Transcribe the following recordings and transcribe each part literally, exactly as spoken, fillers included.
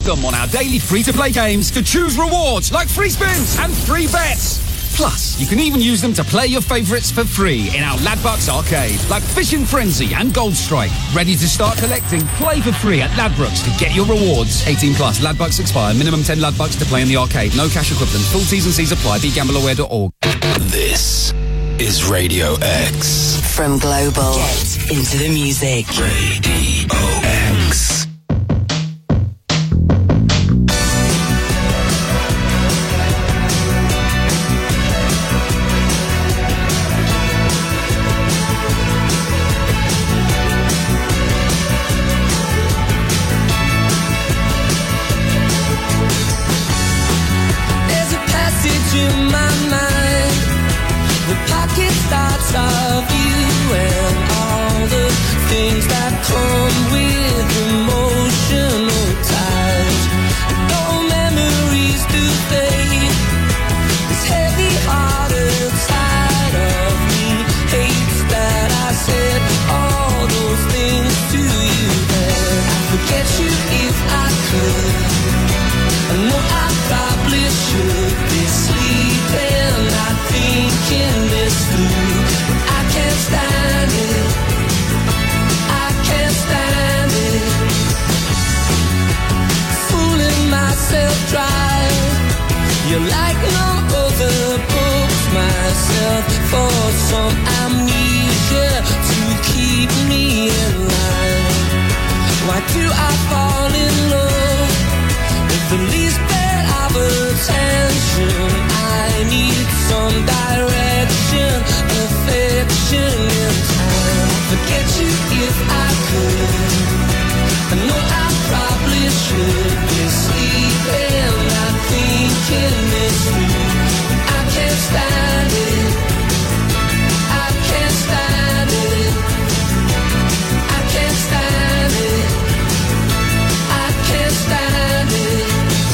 welcome on our daily free-to-play games to choose rewards like free spins and free bets. Plus, you can even use them to play your favourites for free in our Ladbrokes arcade, like Fishing Frenzy and Gold Strike. Ready to start collecting? Play for free at Ladbrokes to get your rewards. eighteen plus. Ladbrokes expire. Minimum ten Ladbrokes to play in the arcade. No cash equivalent. Full T's and C's apply. be gamble aware dot org. This is Radio X. From Global, get into the music. Radio X. Of you and all the things that come with emotional ties. No memories do fade. This heavy heart inside of me hates that I said all those things to you. And I'd forget you if I could. I know I probably should be sleeping, not thinking this through. Can't stand it, I can't stand it. Fooling myself dry. You're like no other books, myself, for some amnesia to keep me in line. Why do I fall in love with the least bit of attention? I need some direction, affection in time. Forget you if I could. I know I probably should be sleeping, not thinking this through. I can't stand it, I can't stand it, I can't stand it, I can't stand it.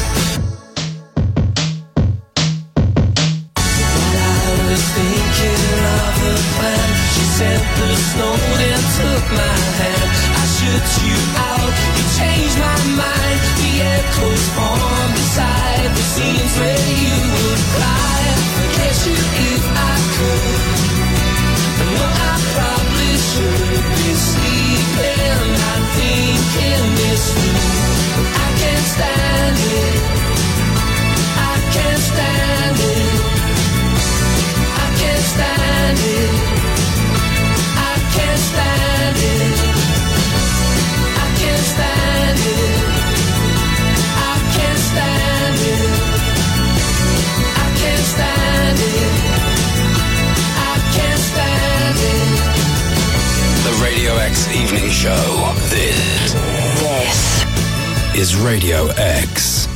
Thinking of the plan, she sent the snow and took my hand. I shoot you out, you changed my mind. The echoes form beside the scenes where you would cry. Forget you if I could. I know I probably should be sleeping, not thinking this through. I can't stand it, I can't stand it. I can't stand it, I can't stand it, I can't stand it, I can't stand it, I can't stand it, I can't stand it. The Radio X Evening Show. This, this is Radio X.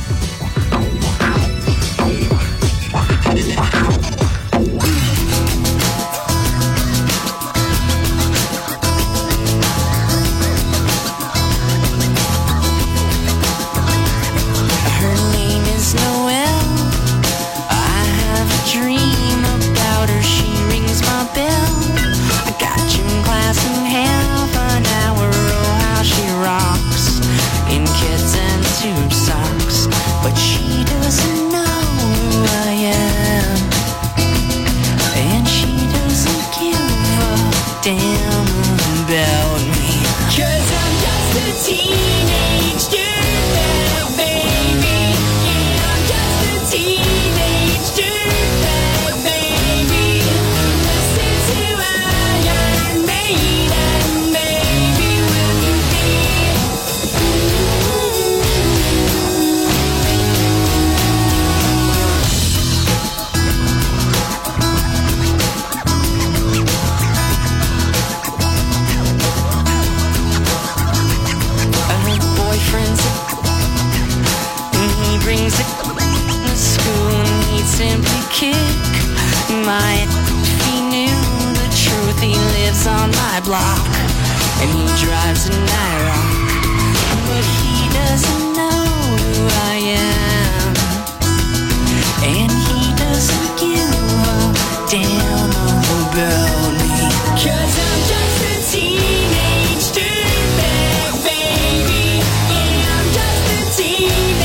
Teenage dirtbag baby, yeah, I'm just a teen.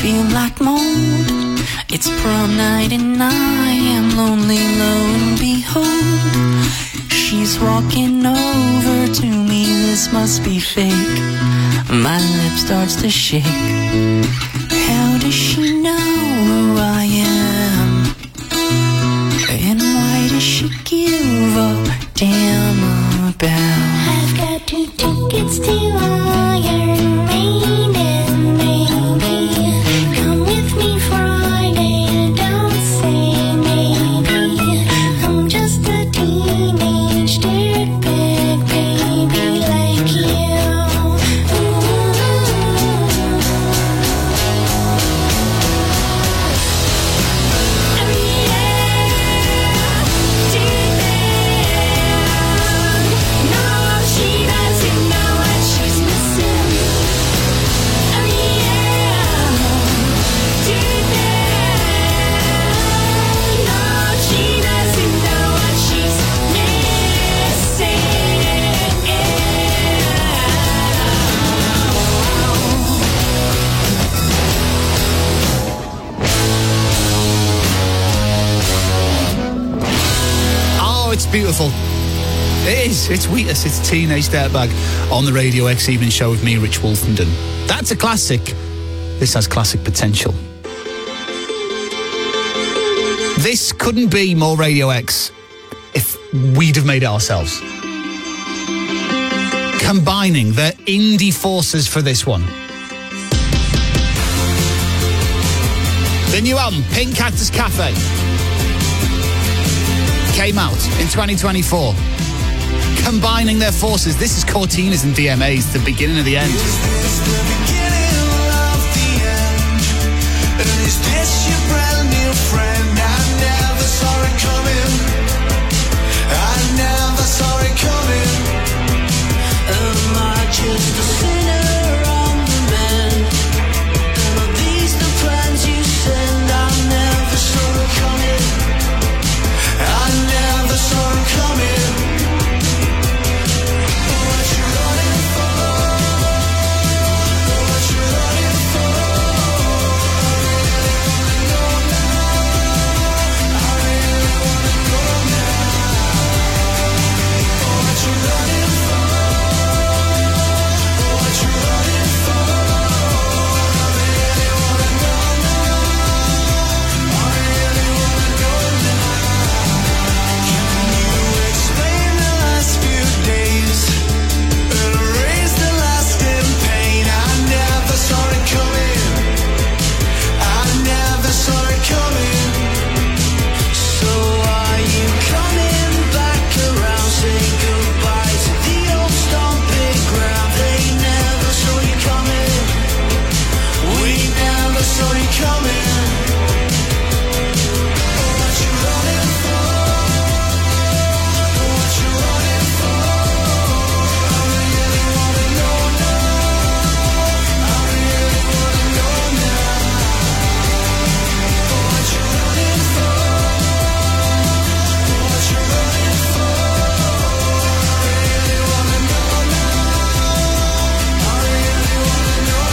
feel like mold. It's prom night and I am lonely, lo and behold. She's walking over to me, this must be fake. My lip starts to shake. How does she know who I am? And why does she give a damn about? I've got two tickets to Iron Maiden, baby. Come with me Friday, don't say maybe. I'm just a teenage dirtbag baby like you. Beautiful. It is. It's Wheatus. It's Teenage Dirtbag on the Radio X Evening Show with me, Rich Wolfenden. That's a classic. This has classic potential. This couldn't be more Radio X if we'd have made it ourselves. Combining the indie forces for this one. The new album, Pink Cactus Cafe, came out in twenty twenty-four. Combining their forces, this is Cortinas and D M As, the beginning of the end. Is this the beginning of the end? And is this your brand new friend? I never saw it coming. I never saw it coming. Am I just a sinner on the mend? And are these the plans you send? I never saw it coming. I never saw him coming. What you running for? What you running for? I really wanna know now. What you running for? What you running for? I really wanna know now. I really wanna know now. Explain the last few days and erase the lasting pain. I never saw it coming. I never saw it coming. So are you coming back around? Say goodbye to the old stomping ground. They never saw you coming. We never saw you coming. What you running for? What you running for? I really wanna know now. I really wanna know now. What you running for? What you running for? I really wanna know now. I really wanna know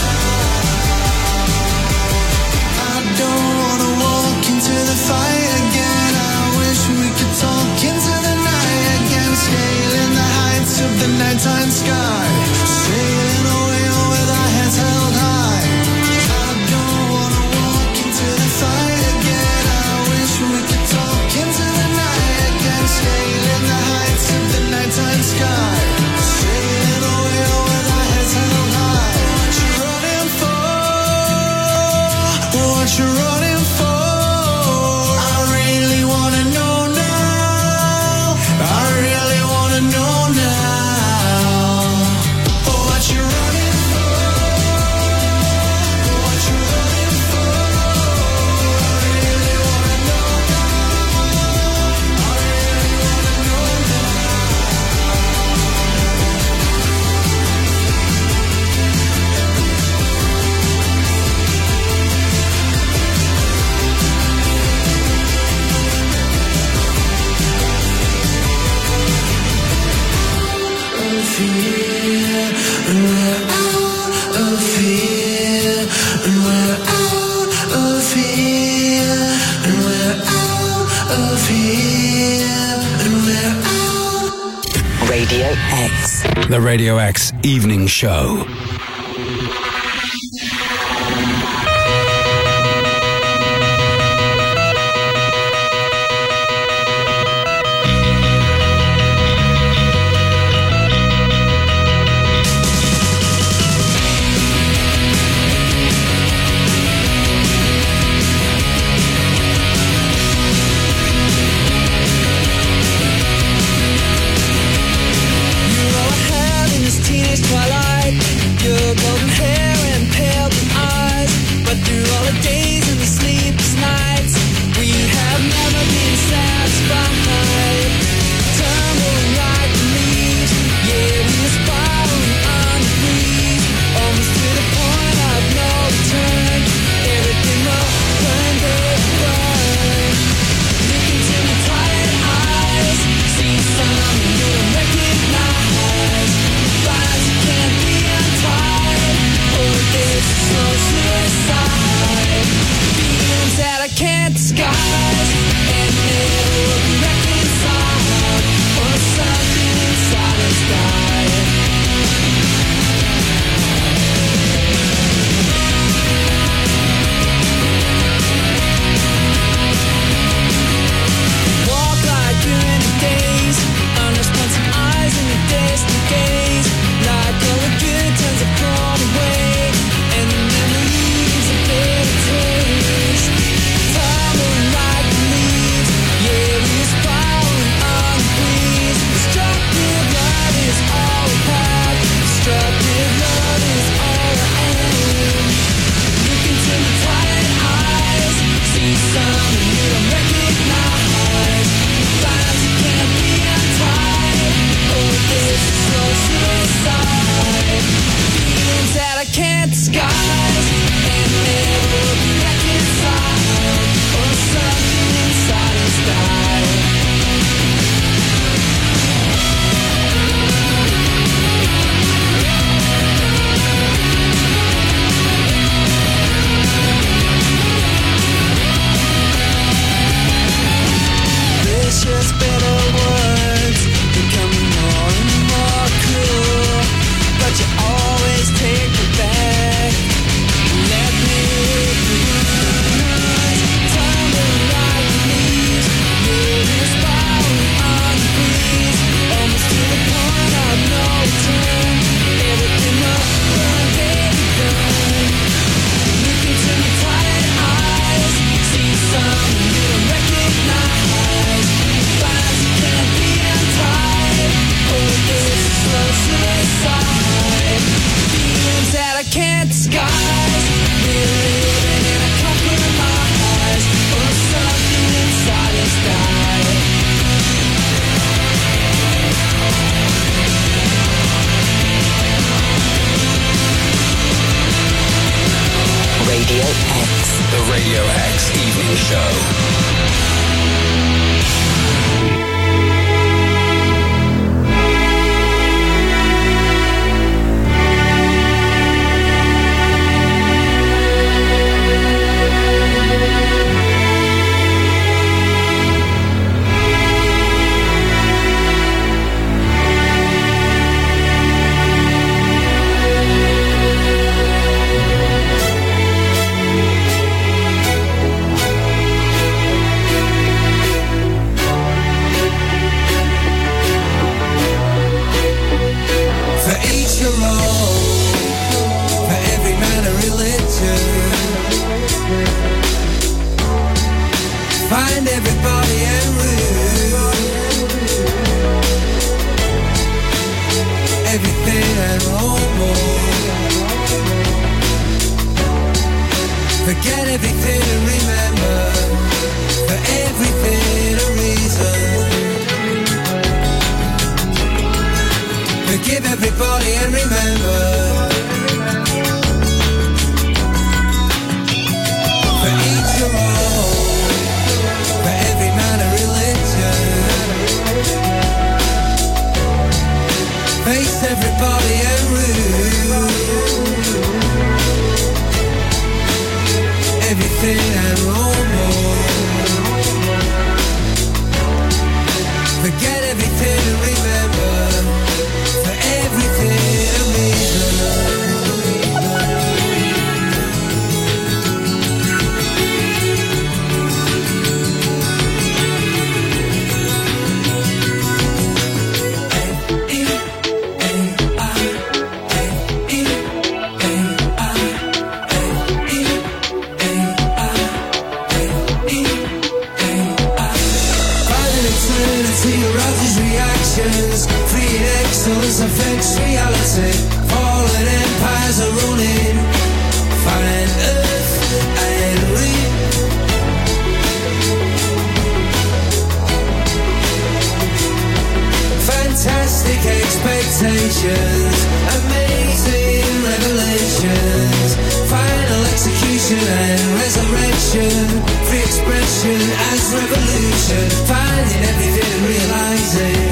now. I don't wanna walk into the fight again. I wish we could talk into the night again. Scaling the heights of the nighttime sky. Sailing away with our heads held high. I don't wanna walk into the fight again. I wish we could talk into the night again. Scaling the heights of the nighttime sky. Sailing away with our heads held high. What you running for? What you running for? I really wanna know now. I really wanna know now. What you running for? What you running for? I really wanna know now. I really wanna know of here, and we're out of here, and we're of here, and we're out. Radio X. The Radio X Evening Show. Everything and no more. Eternity arouses reactions. Free excellence affects reality. Fallen empires are running. Find earth and reap. Fantastic expectations, amazing revelations, final execution and resurrection, free expression as revolution, finding everything and realizing.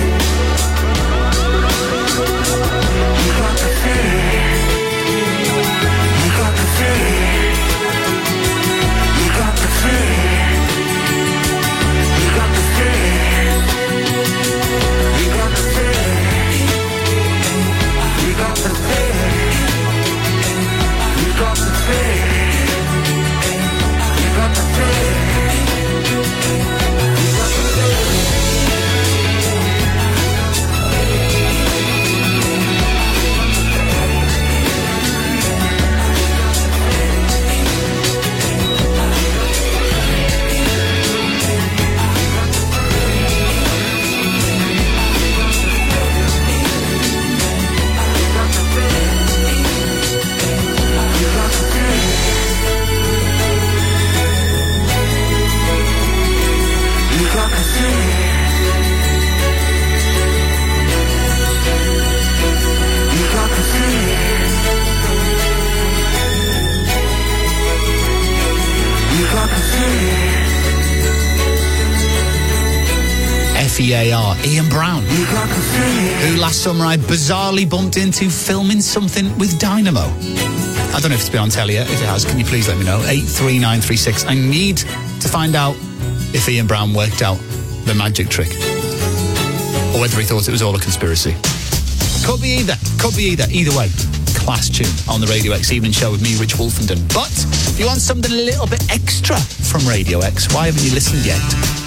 You got the fear, you got the fear, you got the fear, you got the fear. You got the fear. You got the fear. You got the fear. You got the fear. You got the fear. F E A R, Ian Brown, who last summer I bizarrely bumped into filming something with Dynamo. I don't know if it's been on telly yet. If it has, can you please let me know? eight three nine three six. I need to find out if Ian Brown worked out the magic trick or whether he thought it was all a conspiracy. Could be either. Could be either. Either way, class tune on the Radio X Evening Show with me, Rich Wolfenden. But if you want something a little bit extra from Radio X, why haven't you listened yet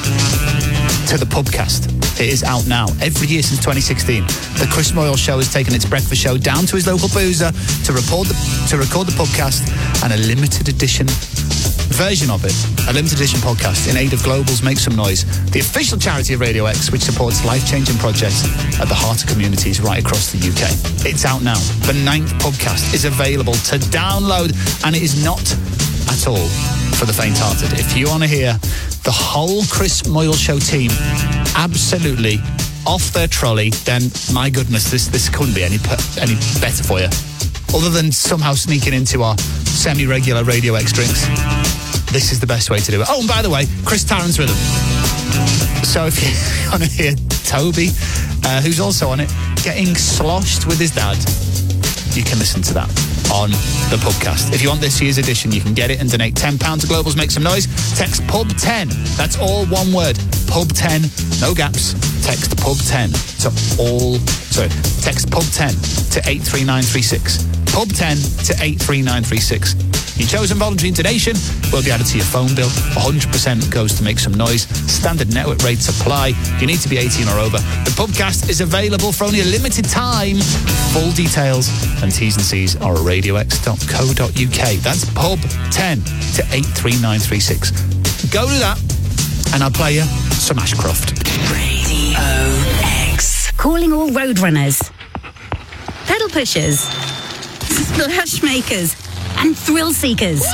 to the Pubcast? It is out now. Every year since twenty sixteen, the Chris Moyle Show has taken its breakfast show down to his local boozer to record the, to record the Pubcast, and a limited edition version of it, a limited edition podcast in aid of Global's Make Some Noise, the official charity of Radio X, which supports life-changing projects at the heart of communities right across the U K. It's out now. The ninth Pubcast is available to download, and it is not at all for the faint-hearted. If you want to hear the whole Chris Moyle Show team absolutely off their trolley, then my goodness, this this couldn't be any any better for you. Other than somehow sneaking into our semi-regular Radio X drinks, this is the best way to do it. Oh, and by the way, Chris Tarrant's with them. So if you want to hear Toby, uh, who's also on it, getting sloshed with his dad, you can listen to that on the Pubcast. If you want this year's edition, you can get it and donate ten pounds to Global's Make Some Noise. Text Pub ten. That's all one word. Pub ten. No gaps. Text Pub ten to all... Sorry. Text Pub ten to eight three nine three six. Pub ten to eight three nine three six. Your chosen voluntary donation will be added to your phone bill. one hundred percent goes to Make Some Noise. Standard network rates apply. You need to be eighteen or over. The Pubcast is available for only a limited time. Full details and T's and C's are at radio x dot co dot uk. That's Pub ten to eight three nine three six. Go to that and I'll play you some Ashcroft. Radio X. Calling all roadrunners, pedal pushers, splash makers, and thrill seekers.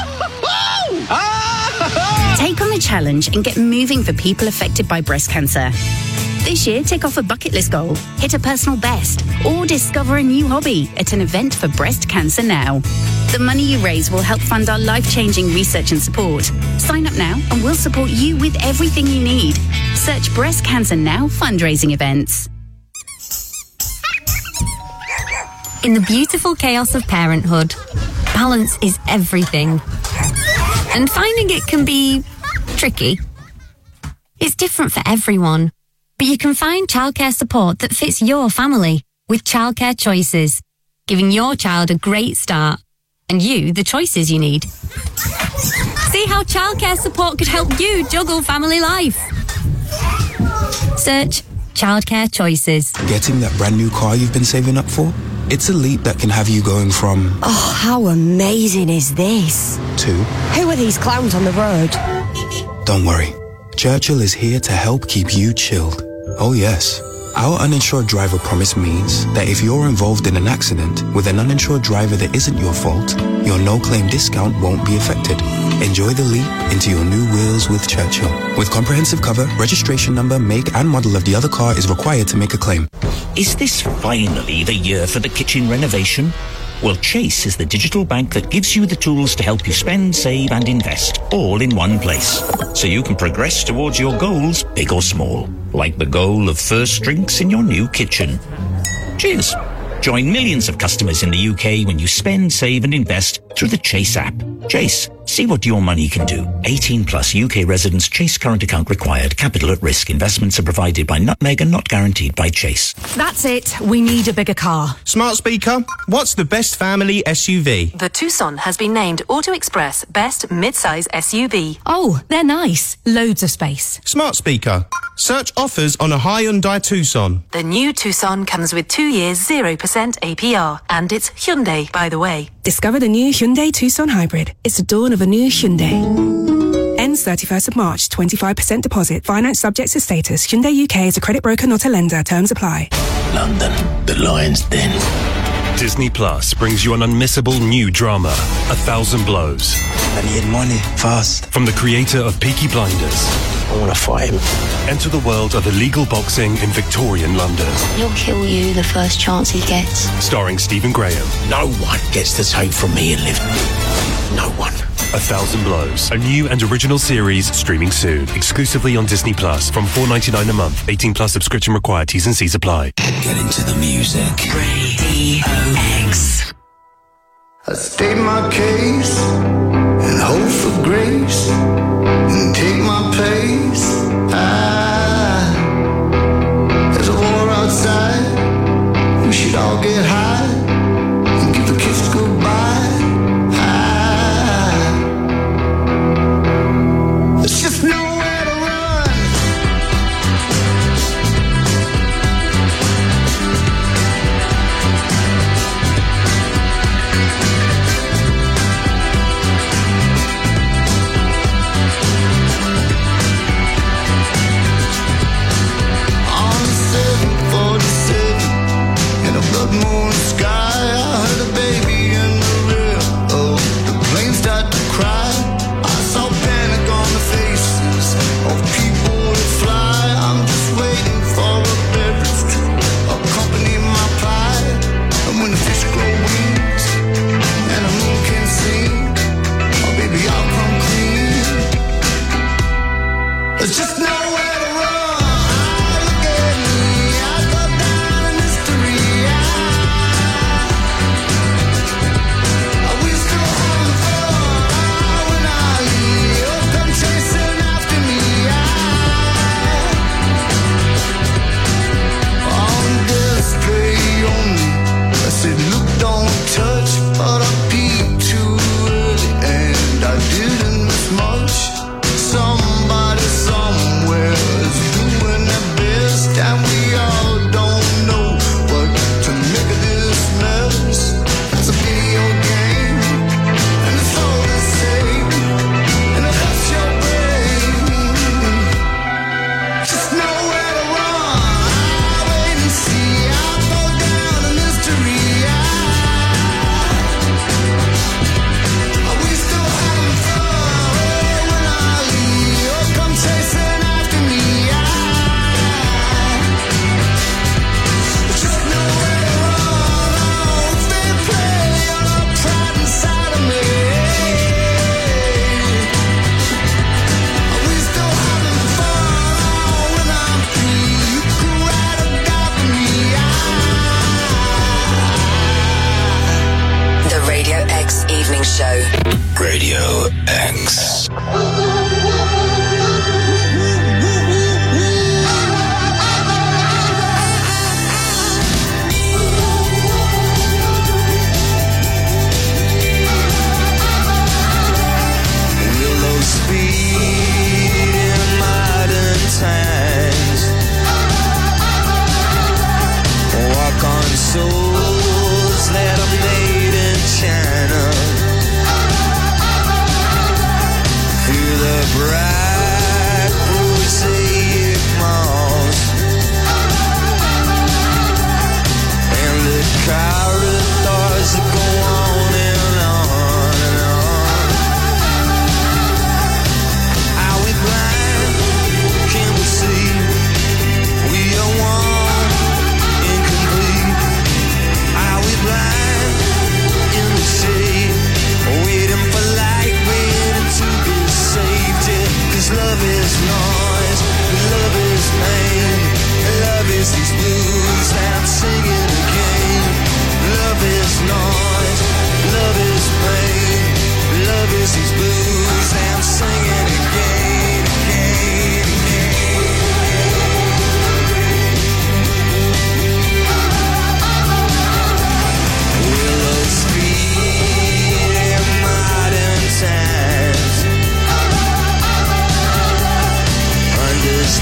Take on the challenge and get moving for people affected by breast cancer. This year, take off a bucket list goal, hit a personal best, or discover a new hobby at an event for Breast Cancer Now. The money you raise will help fund our life-changing research and support. Sign up now and we'll support you with everything you need. Search Breast Cancer Now fundraising events. In the beautiful chaos of parenthood, balance is everything. And finding it can be tricky. It's different for everyone, but you can find childcare support that fits your family with Childcare Choices, giving your child a great start and you the choices you need. See how childcare support could help you juggle family life. Search Childcare Choices. Getting that brand new car you've been saving up for? It's a leap that can have you going from... Oh, how amazing is this? To... Who are these clowns on the road? Don't worry. Churchill is here to help keep you chilled. Oh yes. Our uninsured driver promise means that if you're involved in an accident with an uninsured driver that isn't your fault, your no-claim discount won't be affected. Enjoy the leap into your new wheels with Churchill. With comprehensive cover, registration number, make and model of the other car is required to make a claim. Is this finally the year for the kitchen renovation? Well, Chase is the digital bank that gives you the tools to help you spend, save and invest, all in one place. So you can progress towards your goals, big or small, like the goal of first drinks in your new kitchen. Cheers! Join millions of customers in the U K when you spend, save and invest through the Chase app. Chase, see what your money can do. eighteen plus U K residents. Chase current account required. Capital at risk. Investments are provided by Nutmeg and not guaranteed by Chase. That's it. We need a bigger car. Smart speaker, what's the best family S U V? The Tucson has been named Auto Express Best Mid-Size S U V. Oh, they're nice. Loads of space. Smart speaker, search offers on a Hyundai Tucson. The new Tucson comes with two years zero percent A P R. And it's Hyundai, by the way. Discover the new Hyundai Tucson Hybrid. It's the dawn of a new Hyundai. Ends thirty-first of March. twenty-five percent deposit. Finance subject to status. Hyundai U K is a credit broker, not a lender. Terms apply. London, the lion's den. Disney Plus brings you an unmissable new drama, A Thousand Blows. I need money, fast. From the creator of Peaky Blinders. I want to fight him. Enter the world of illegal boxing in Victorian London. He'll kill you the first chance he gets. Starring Stephen Graham. No one gets to take from me and live. No one. A Thousand Blows. A new and original series streaming soon. Exclusively on Disney Plus from four dollars and ninety-nine cents a month. eighteen plus subscription required. T's and C's apply. Get into the music. Radio X. I state my case and hope for grace and take my pace. Ah, there's a war outside. We should all get high and give the kids goodbye. Ah, there's just nowhere to run. Moon sky, I heard a baby in the rear. Oh, the plane started to cry. I saw panic on the faces of people that fly. I'm just waiting for a beverage to accompany my pie. And when the fish grow wings and the moon can sing, oh baby, I'll come clean. There's just nowhere to run. Look at me, I go down in history. Touch, but I peeped too early and I didn't miss much. Somebody somewhere is doing their best, and we all don't know what to make of this mess. It's a video game, and it's all the same, and it hurts your brain. Just nowhere to run. I wait and see. I fall down in mystery. Evening Show. Radio X. Willow speed in modern times. Walk on souls that are made in China. Through the bright mosaic malls,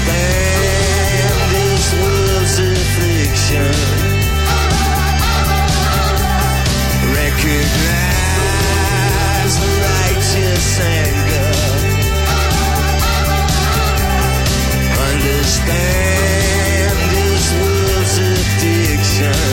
understand this world's affliction. Recognize the righteous anger. Understand this world's addiction.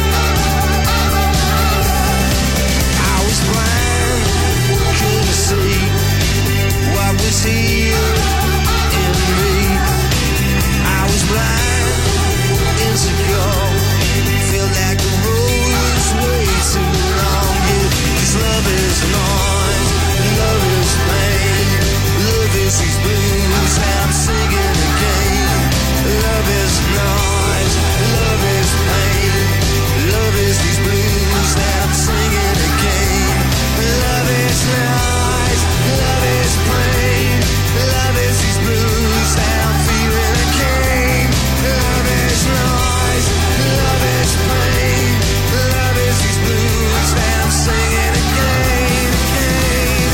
I was blind, couldn't see what was here in me. I was blind, insecure, felt like the road was way too long. Yeah, 'cause love is noise, love is pain, love is these blues that I'm singing again. Love is noise, love is pain, love is these blues that I'm singing again. Love is noise, love is pain, love is these blues that I'm feeling again. Love is noise, love is pain, love is these blues that I'm singing again, again,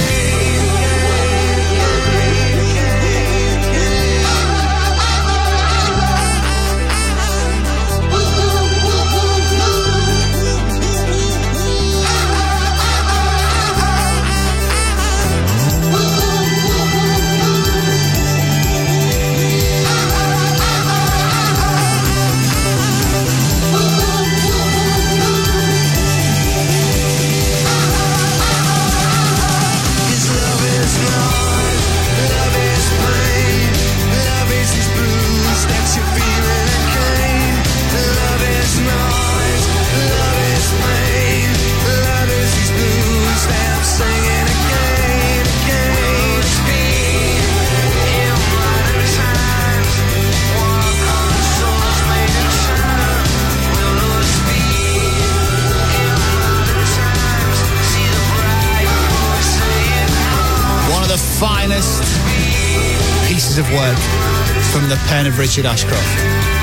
finest pieces of work from the pen of Richard Ashcroft.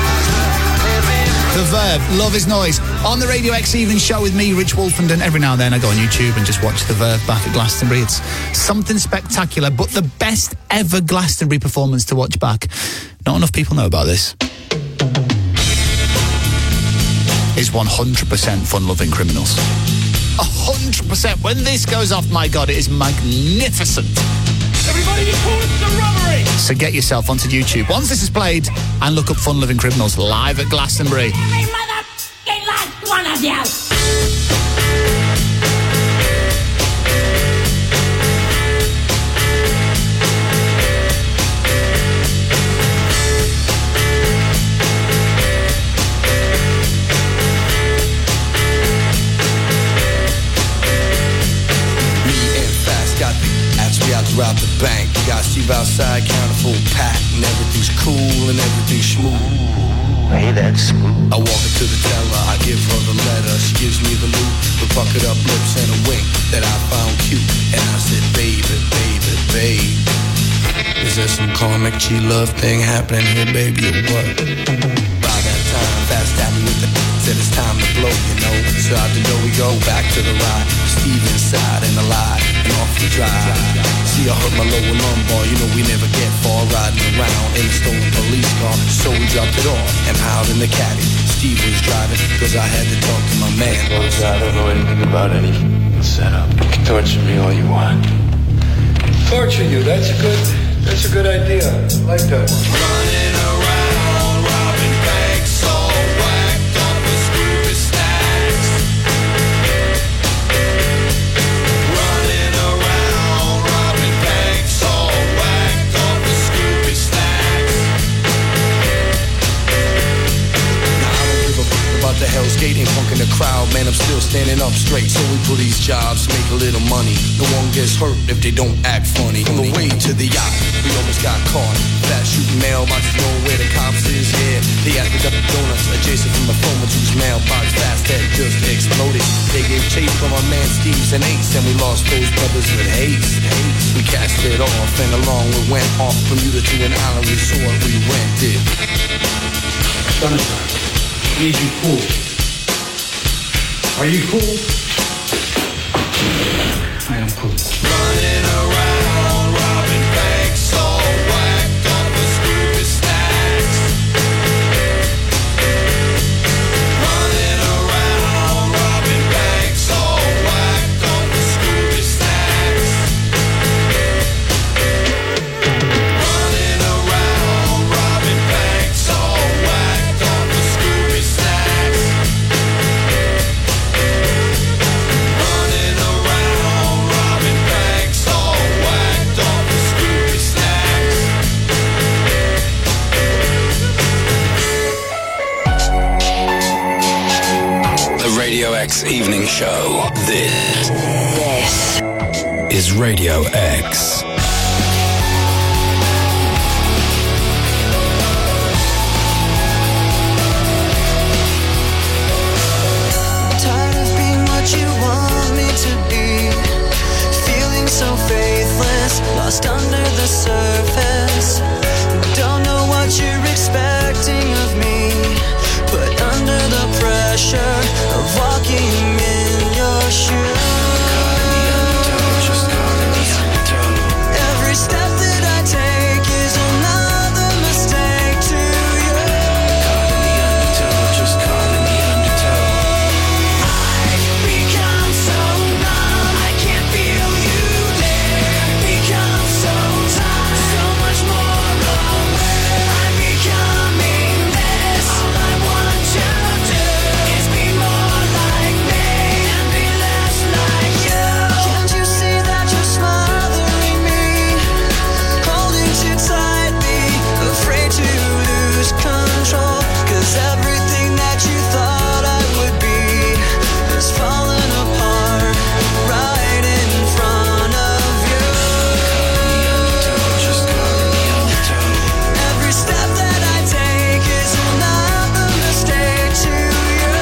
The Verve, Love is Noise, on the Radio X Evening Show with me, Rich Wolfenden. Every now and then I go on YouTube and just watch The Verve back at Glastonbury. It's something spectacular, but the best ever Glastonbury performance to watch back, not enough people know about this, is one hundred percent Fun-Loving Criminals. one hundred percent. When this goes off, my God, it is magnificent. Everybody report the robbery! So get yourself onto YouTube once this is played and look up Fun-Loving Criminals live at Glastonbury. Every mother f***ing last one of you! Rob the bank, you got Steve outside, counting full pack, and everything's cool and everything's smooth. Hey, that's smooth. I walk into the teller, I give her the letter, she gives me the loot, with puckered up lips and a wink that I found cute, and I said, baby, baby, babe, is there some karmic G-love thing happening here, baby, or what? By that time, fast tapped me with the said it's time to blow, you know. So out the door we go, back to the ride. Steve inside and alive, and off we drive. See, I hurt my lower lumbar, you know we never get far. Riding around in a stolen police car, so we dropped it off and piled in the caddy. Steve was driving, cause I had to talk to my man. Close, I don't know anything about any setup. You can torture me all you want. Torture you, that's a good, that's a good idea. I like that one. Running around, robbing banks, all whacked up with Scooby Snacks. Running around, robbing banks, all whacked up with Scooby Snacks. Now I don't give a fuck about the Hell's Gate and funk in the crowd, man, I'm still standing up straight. So we pull these jobs, make a little money. No one gets hurt if they don't act funny. On the way to the yacht, we almost got caught. Fast shooting mailboxes, know where the cops is, yeah. They asked me Dunkin' Donuts, adjacent from the phone whose mailbox fast that just exploded. They gave chase from our man Steve's and Ace, and we lost those brothers with haste. We cast it off, and along we went off Bermuda to an island resort we rented. Sunshine, I need you cool. Are you cool? I am cool. Running around, robbing banks, all whacked up with Scooby Snacks. X Evening Show. This, this is Radio X. Tired of being what you want me to be, feeling so faithless, lost under the surface. Don't know what you're expecting of me, but under the pressure of walking in your shoes, every step that I take is another mistake to you. Just caught in the undertow. I've become so numb, I can't feel you there. Become so tired, so much more aware. I'm becoming this. All I want you to do is be more like me and be less like you. Can't you see that you're smothering me, holding too tightly, afraid to lose control? 'Cause everything that you thought I would be has fallen apart right in front of you. Every step that I take is another mistake to you.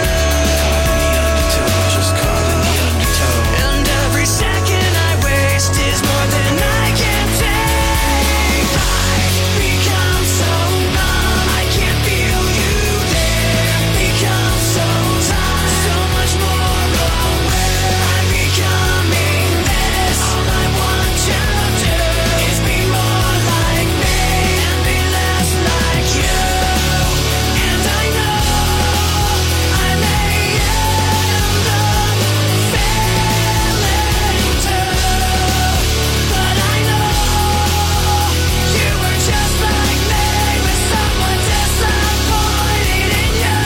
And every second I waste is more than I can take. I've become so numb, I can't feel you there. Become so tired, so much more aware. I'm becoming this. All I want you to do is be more like me and be less like you. And I know I may end up failing too, but I know you were just like me, with someone disappointed in you.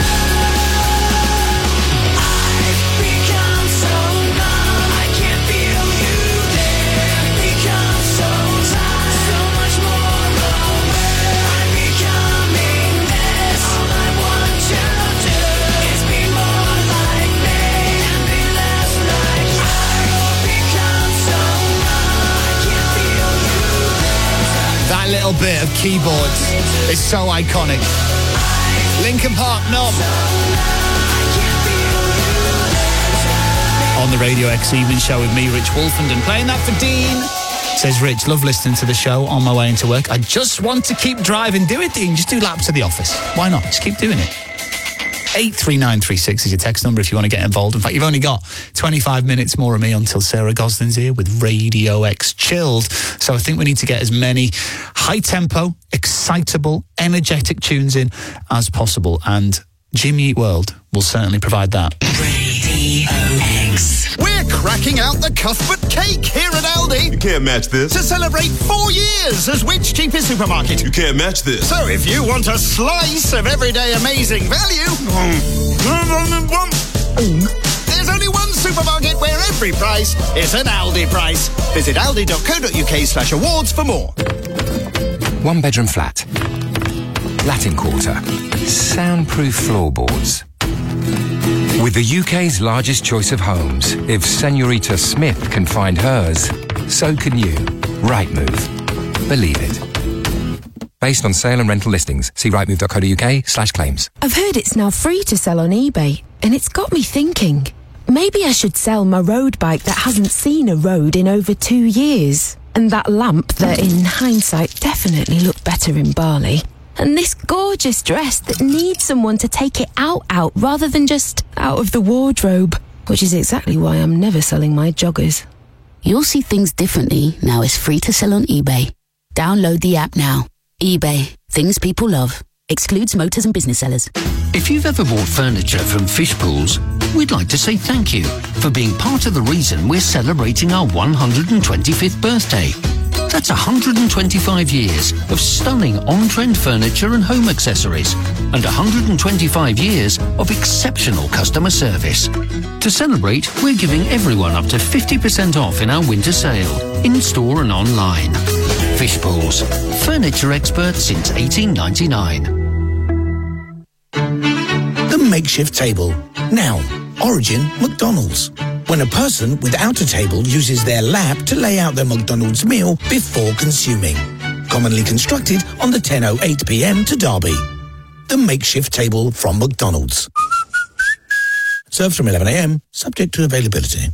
I've become so numb, I can't feel you there. Become so tired, so much more aware. I'm becoming this. All I want you to do is be more like me and be less like you. I've become so numb, I can't feel you there. That little bit of keyboards is so iconic. Linkin Park, Knob. On the Radio X Evening Show with me, Rich Wolfenden, and playing that for Dean. Says Rich, love listening to the show on my way into work. I just want to keep driving. Do it, Dean. Just do laps to the office. Why not? Just keep doing it. eight three nine three six is your text number if you want to get involved. In fact, you've only got twenty-five minutes more of me until Sarah Goslin's here with Radio X Chilled. So I think we need to get as many high-tempo, excitable, energetic tunes in as possible. And Jimmy Eat World will certainly provide that. Radio X. We're cracking out the Cuthbert cake here at Aldi. You can't match this. To celebrate four years as Which cheapest supermarket. You can't match this. So if you want a slice of everyday amazing value, there's only one supermarket where every price is an Aldi price. Visit aldi.co.uk slash awards for more. One bedroom flat. Latin Quarter. Soundproof floorboards. With the U K's largest choice of homes, if Senorita Smith can find hers, so can you. Rightmove. Believe it. Based on sale and rental listings. See rightmove.co.uk slash claims. I've heard it's now free to sell on eBay, and it's got me thinking. Maybe I should sell my road bike that hasn't seen a road in over two years. And that lamp that, in hindsight, definitely looked better in Bali. And this gorgeous dress that needs someone to take it out out rather than just out of the wardrobe. Which is exactly why I'm never selling my joggers. You'll see things differently now it's free to sell on eBay. Download the app now. eBay. Things people love. Excludes motors and business sellers. If you've ever bought furniture from Fish Pools, we'd like to say thank you for being part of the reason we're celebrating our one hundred twenty-fifth birthday. That's one hundred twenty-five years of stunning on-trend furniture and home accessories, and one hundred twenty-five years of exceptional customer service. To celebrate, we're giving everyone up to fifty percent off in our winter sale, in-store and online. Fish Pools, furniture experts since eighteen ninety-nine. The makeshift table. Now, Origin McDonald's. When a person without a table uses their lap to lay out their McDonald's meal before consuming. Commonly constructed on the ten oh eight p m to Derby. The makeshift table from McDonald's. Served from eleven a m, subject to availability.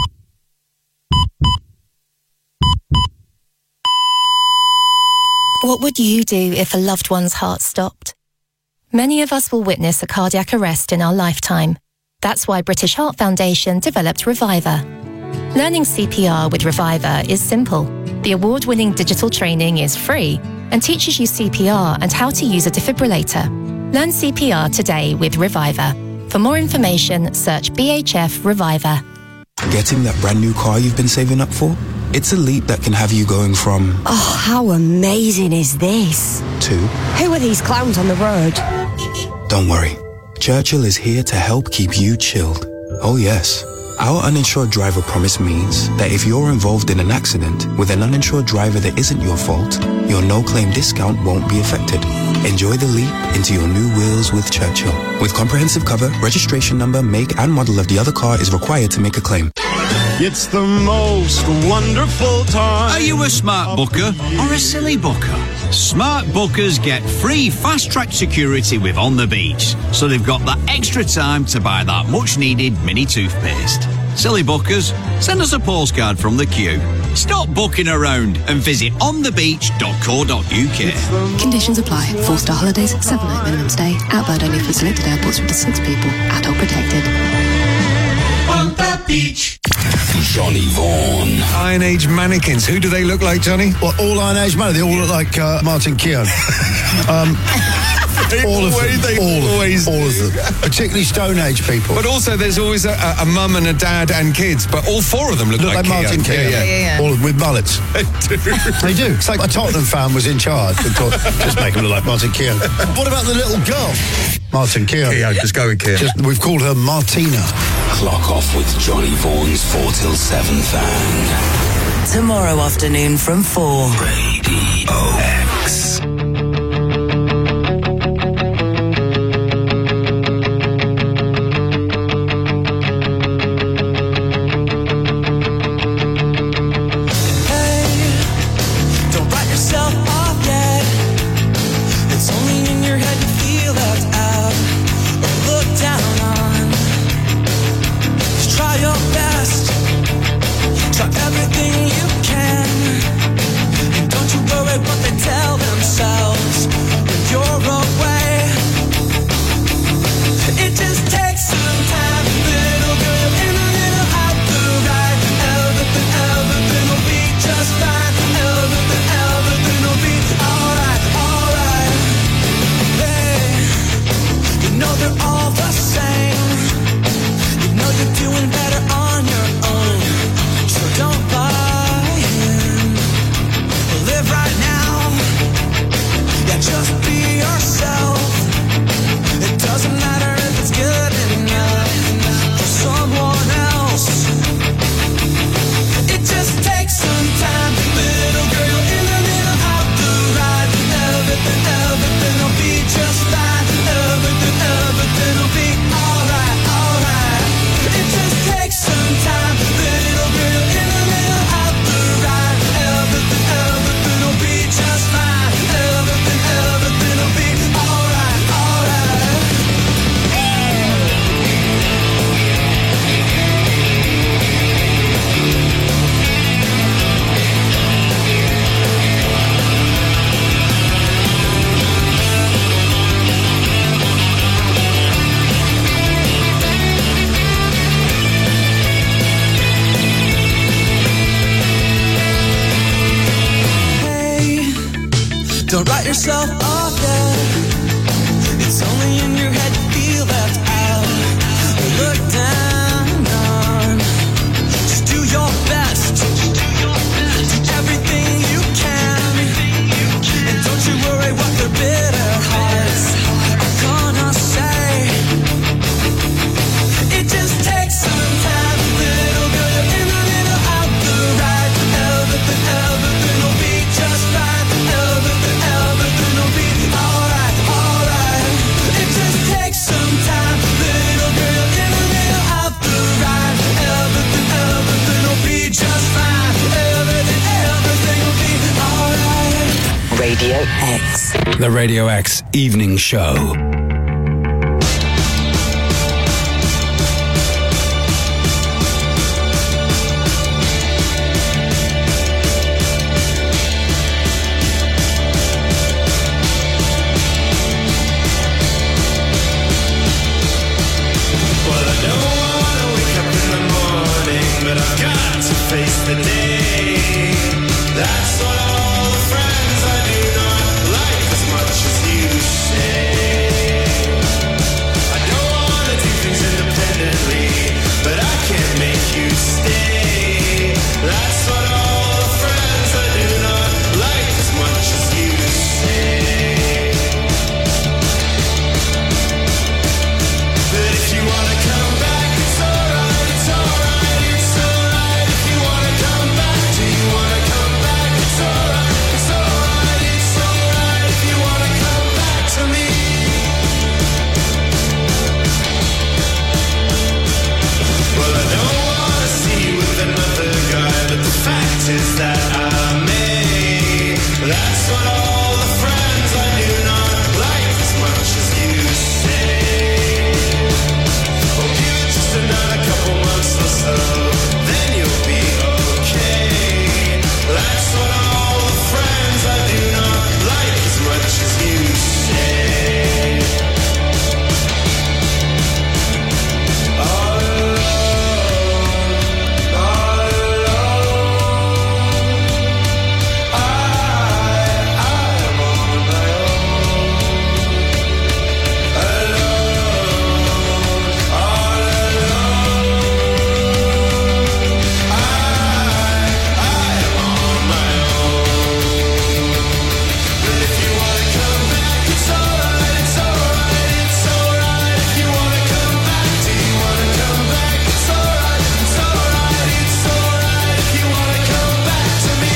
What would you do if a loved one's heart stopped? Many of us will witness a cardiac arrest in our lifetime. That's why British Heart Foundation developed Reviver. Learning C P R with Reviver is simple. The award-winning digital training is free and teaches you C P R and how to use a defibrillator. Learn C P R today with Reviver. For more information, search B H F Reviver. Getting that brand new car you've been saving up for? It's a leap that can have you going from... Oh, how amazing is this? To... Who are these clowns on the road? Don't worry. Churchill is here to help keep you chilled. Oh yes. Our uninsured driver promise means that if you're involved in an accident with an uninsured driver that isn't your fault, your no-claim discount won't be affected. Enjoy the leap into your new wheels with Churchill. With comprehensive cover, registration number, make and model of the other car is required to make a claim. It's the most wonderful time. Are you a smart booker or a silly booker? Smart bookers get free fast-track security with On the Beach, so they've got that extra time to buy that much-needed mini toothpaste. Silly bookers, send us a postcard from the queue. Stop booking around and visit on the beach dot co dot u k. Conditions apply. Four-star holidays, seven-night minimum stay. Outbound only for selected airports with the six people. Adult protected. On the beach. Johnny Vaughan. Iron Age mannequins. Who do they look like, Johnny? Well, all Iron Age mannequins. They all look like uh, Martin Keown. um, all of them. They all, always of, all of them. Particularly Stone Age people. But also, there's always a, a mum and a dad and kids. But all four of them look, look like, like Martin Keown. Yeah, yeah, yeah. All with mullets. They do. They do. It's like a Tottenham fan was in charge and thought, just make him look like Martin Keown. What about the little girl? Martin Keown. Keown, just go with Keown. Just, we've called her Martina. Clock off with Johnny Vaughan's four till seven fan. Tomorrow afternoon from four. Radio X. Everything you can, and don't you worry what they tell them. X. The Radio X Evening Show. Face the day. That's what all the friends I do not like as much as you say. I don't wanna do things independently, but I can't make you stay. That's what all the friends I do not like as much as you say. But if you wanna come back, it's alright, it's alright, it's alright. If you wanna come back, do you wanna come back? It's alright, it's alright, it's alright. If you wanna come back to me. Well, I don't wanna see you with another guy, but the fact is that I may. That's what all the friends I do not like as much as you say. Oh, give it just another couple months or so, then you'll be okay. That's what all the friends I do not like as much as you say. All alone, all alone. I, I am on my own. Alone, all alone. I, I am on my own. But if you wanna come back, it's alright, it's alright, it's alright. If you wanna come back, do you wanna come back? It's alright, it's alright, it's alright. If you wanna come back to me.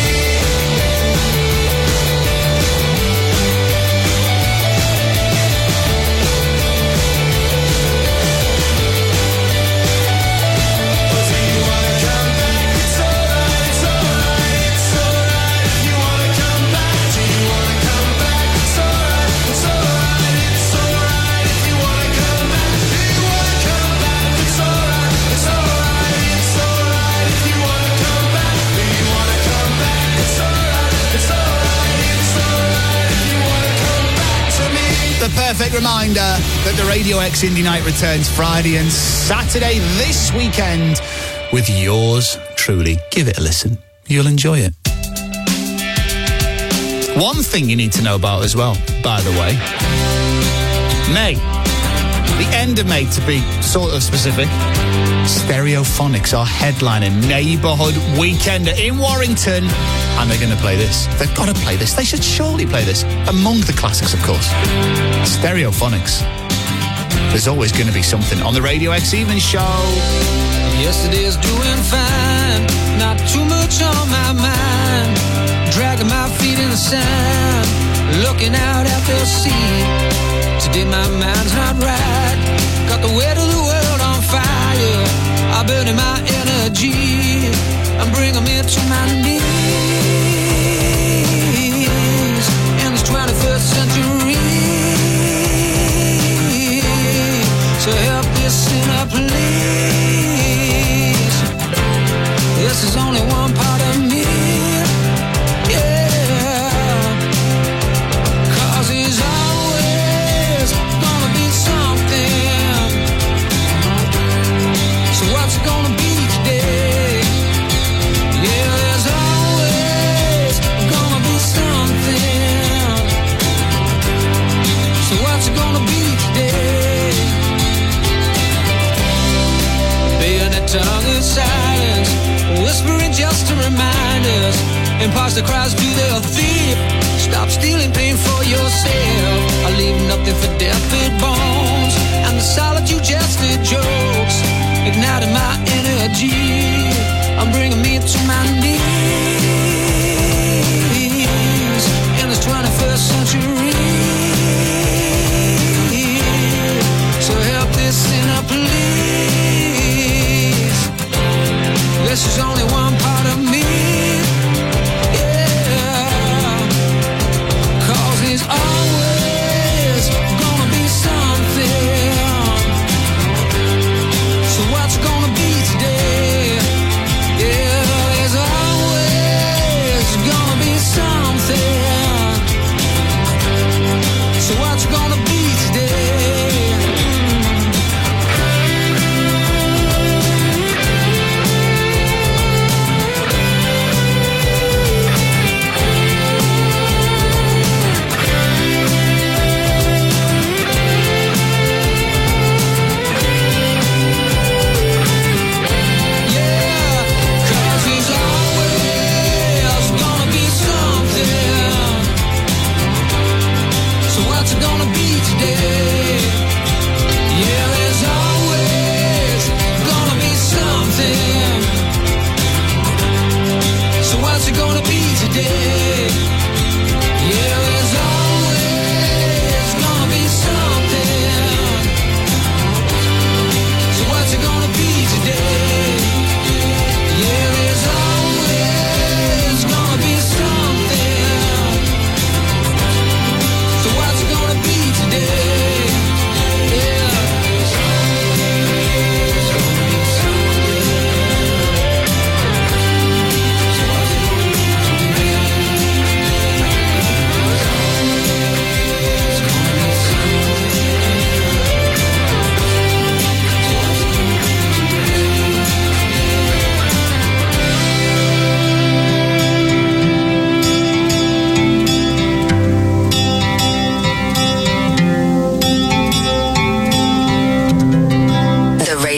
Well, do you wanna come back? It's alright, it's alright, it's alright. If you wanna come back, do you wanna come back? It's alright, it's alright, it's alright. If you wanna come back, do you wanna come back? It's alright, it's alright, it's alright. If you wanna come back, do you wanna come back? It's alright, it's alright, it's alright. If you wanna come back to me. The perfect reminder that the Radio X Indie Night returns Friday and Saturday this weekend with yours truly. Give it a listen. You'll enjoy it. One thing you need to know about as well, by the way. May. The end of May, to be sort of specific. Stereophonics are headlining Neighbourhood Weekender in Warrington. And they're going to play this. They've got to play this. They should surely play this. Among the classics, of course. Stereophonics. There's always going to be something on the Radio X Evening Show. Yesterday's doing fine, not too much on my mind. Dragging my feet in the sand, looking out at the sea. Today my mind's not right, got the weight of the world on fire. I'm burning my energy, I'm bringing me to my knees. In this twenty-first century, so help this sinner please. This is only one part of me, yeah. Cause he's always gonna be something. So what's it gonna be today? Yeah, there's always gonna be something. So what's it gonna be today? Bayonet tongue in silence, whispering just to remind us. Imposter cries to the thief, stop stealing pain for yourself. I leave nothing for deathbed bones, and the solitude just the jokes, igniting my energy, I'm bringing me to my knees. In this twenty-first century, so help this sinner please. This is only one part of me, yeah.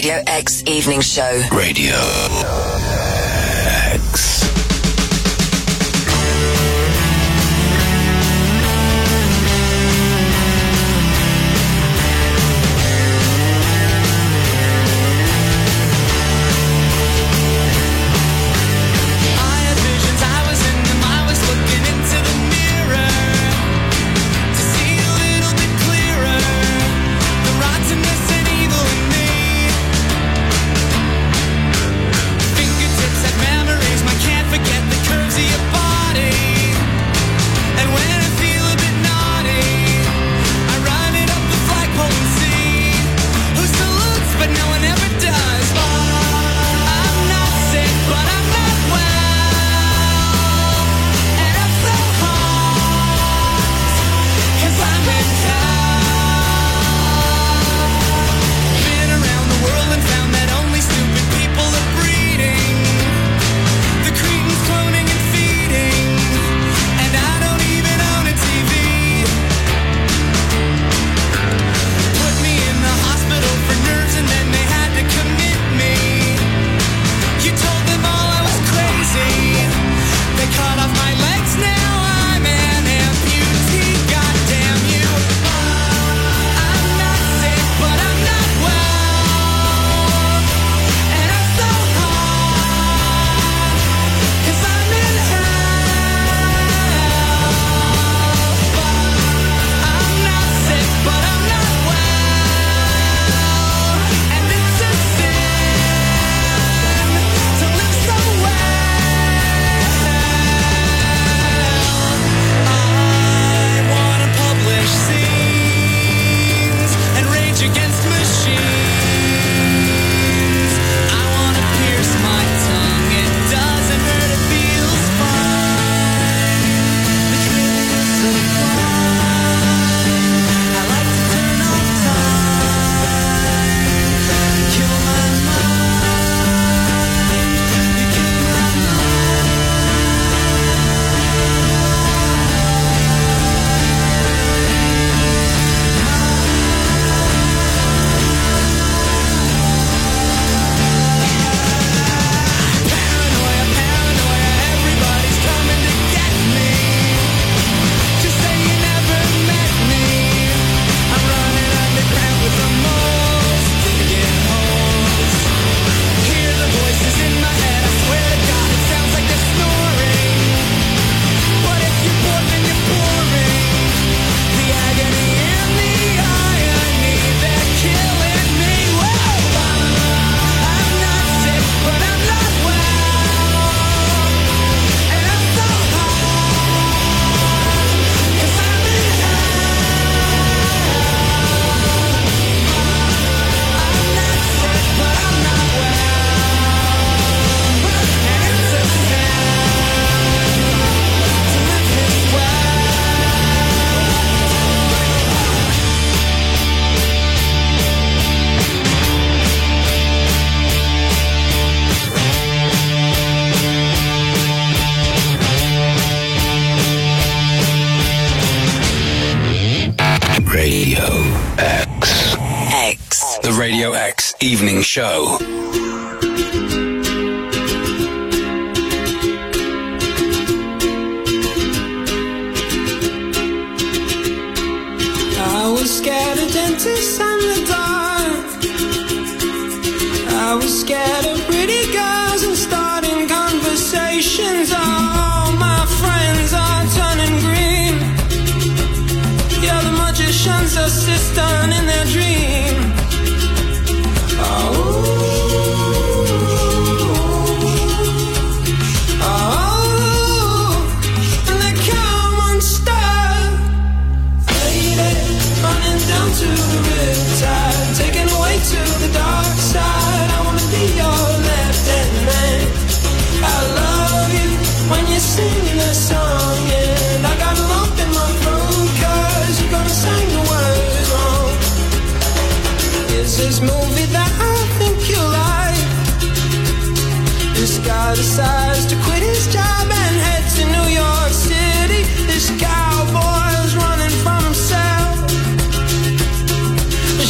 Radio X Evening Show. Radio X. Radio X Evening Show. I was scared of dentists and the dark. I was scared of pretty girls and starting conversations. All my friends are turning green. Yeah, the magician's assistant in their dream. Oh, oh, and they come unstuck. Faded, running down to the riptide, taken away to the dark side. I wanna be your left-hand man. I love you when you sing the song, and I got a lump in my throat 'cause you're gonna sing the words wrong. Is this movie that I think you like? This guy decides to quit his job and head to New York City. This cowboy's running from himself.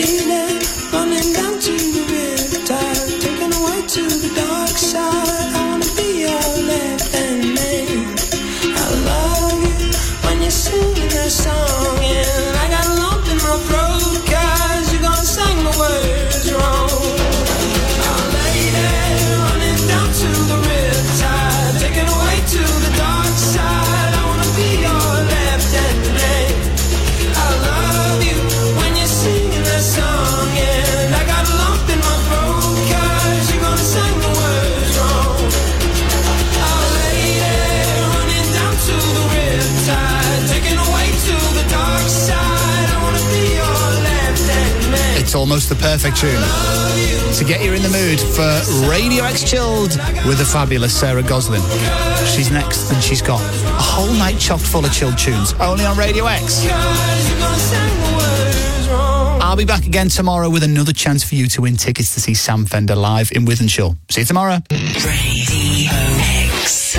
lady running down to the riptide, taken away to the dark side. I wanna be your left hand man. I love you when you're singing that song, and I got a lump in my throat 'cause you're gonna sing the words wrong. Oh, lady running down to the riptide, taken away to the dark side. I wanna be your left hand man. I love you when you're singing that song, and I got a lump in my throat 'cause you're gonna sing the words wrong. Oh, lady, running down to the riptide, taken away to the dark side. I wanna be your left-hand man. It's almost the perfect tune to get you in the mood for Radio X Chilled with the fabulous Sarah Goslin. She's next, and she's got a whole night chock full of chilled tunes, only on Radio X. I'll be back again tomorrow with another chance for you to win tickets to see Sam Fender live in Wythenshawe. See you tomorrow. Radio X.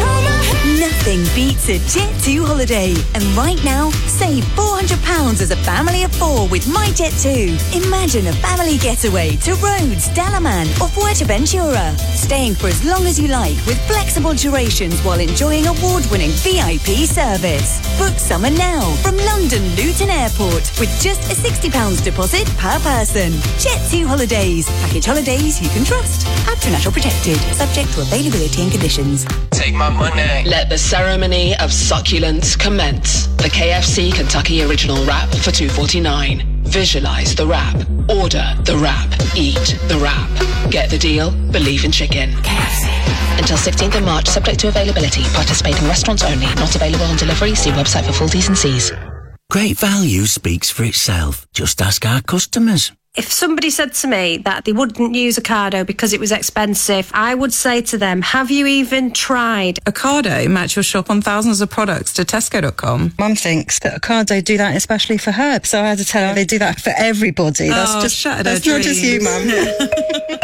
Nothing beats a Jet two holiday. And right now, save four hundred pounds as a family of four with My Jet two. Imagine a family getaway to Rhodes, Dalaman or Fuerteventura. Staying for as long as you like with flexible durations while enjoying award-winning V I P service. Book summer now from London Luton Airport with just a sixty pounds deposit per person. Jet two Holidays. Package holidays you can trust. App to National Protected. Subject to availability and conditions. Take my money. Let the ceremony of succulence commence. The K F C Kentucky Original Wrap for two forty-nine. Visualize the wrap. Order the wrap. Eat the wrap. Get the deal? Believe in chicken. K F C. Until sixteenth of March, subject to availability. Participating restaurants only. Not available on delivery. See website for full T's and C's. Great value speaks for itself. Just ask our customers. If somebody said to me that they wouldn't use Ocado because it was expensive, I would say to them, have you even tried? Ocado match your shop on thousands of products to Tesco dot com. Mum thinks that Ocado do that especially for her, so I had to tell her they do that for everybody. That's oh, just shattered that's her not just you, dreams. Mum.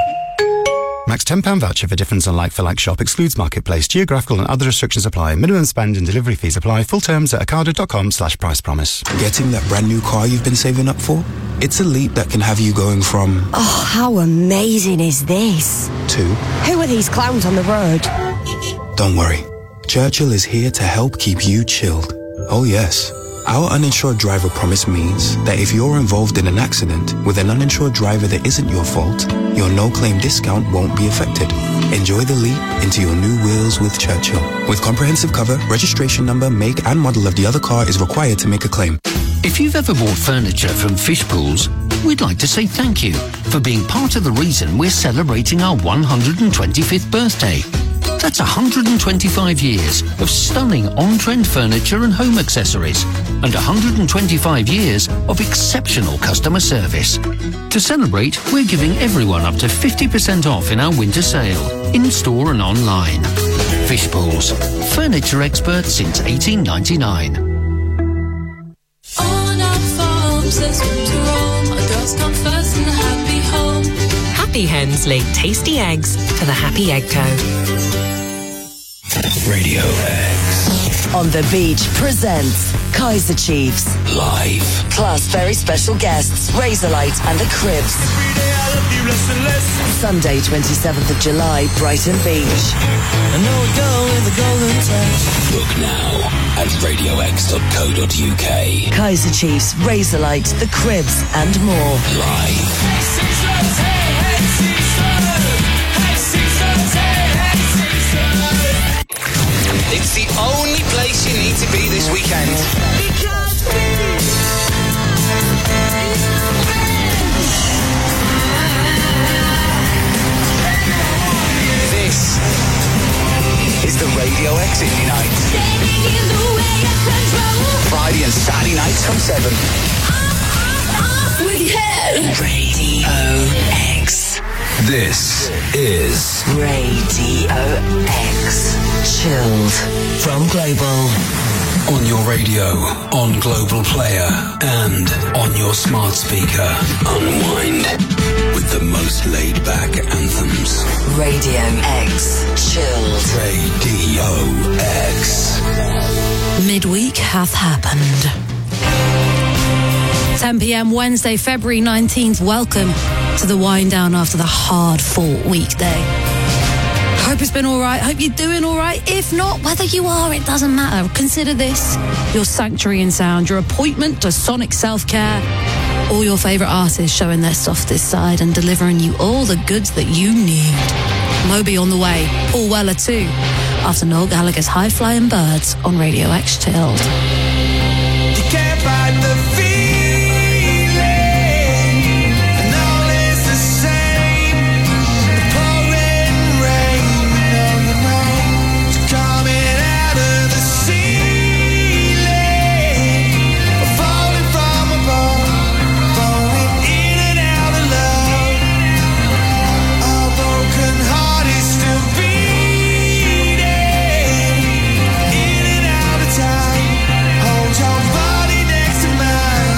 Max ten pounds voucher for difference on like-for-like shop. Excludes marketplace. Geographical and other restrictions apply. Minimum spend and delivery fees apply. Full terms at ocado dot com slash price promise. Getting that brand new car you've been saving up for? It's a leap that can have you going from... Oh, how amazing is this? To... Who are these clowns on the road? Don't worry. Churchill is here to help keep you chilled. Oh yes. Our uninsured driver promise means that if you're involved in an accident with an uninsured driver that isn't your fault, your no-claim discount won't be affected. Enjoy the leap into your new wheels with Churchill. With comprehensive cover, registration number, make and model of the other car is required to make a claim. If you've ever bought furniture from Fishpools, we'd like to say thank you for being part of the reason we're celebrating our one hundred twenty-fifth birthday. That's one hundred twenty-five years of stunning on-trend furniture and home accessories, and one hundred twenty-five years of exceptional customer service. To celebrate, we're giving everyone up to fifty percent off in our winter sale, in-store and online. Fishpools, furniture experts since eighteen ninety-nine. On our farms, there's room to roam. Our girls come first in the happy home. Happy Hens lay tasty eggs for the Happy Egg Co. Radio X. On the Beach presents Kaiser Chiefs. Live. Plus very special guests, Razorlight and the Cribs. Sunday, twenty-seventh of July, Brighton Beach. I know a girl with a golden touch. Book now at radio x dot co dot uk. Kaiser Chiefs, Razorlight, the Cribs and more. Live. It's the only place you need to be this weekend. This is the Radio X Indie Night. Friday and Saturday nights from seven. Radio X. This is Radio X. Chilled from Global. on your radio, on Global Player, and on your smart speaker. Unwind with the most laid-back anthems. Radio X. Chilled. Radio X. Midweek hath happened. ten p.m. Wednesday, February nineteenth. Welcome to the wind down after the hard fought weekday. Hope it's been all right. Hope you're doing all right. If not, whether you are, it doesn't matter. Consider this your sanctuary in sound, your appointment to Sonic Self-Care. All your favourite artists showing their softest side and delivering you all the goods that you need. Moby on the way, Paul Weller too, after Noel Gallagher's High Flying Birds on Radio X Chilled. You can't fight the